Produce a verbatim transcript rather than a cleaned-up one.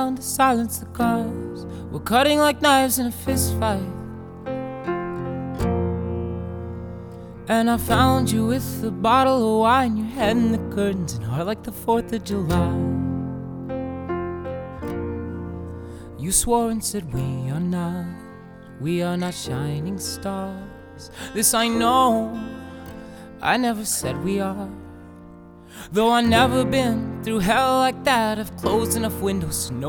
sound to silence the cars. We're cutting like knives in a fist fight. And I found you with a bottle of wine, your head in the curtains and heart like the fourth of July. You swore and said we are not, we are not shining stars. This I know, I never said we are. Though I've never been through hell like that, I've closed enough windows to know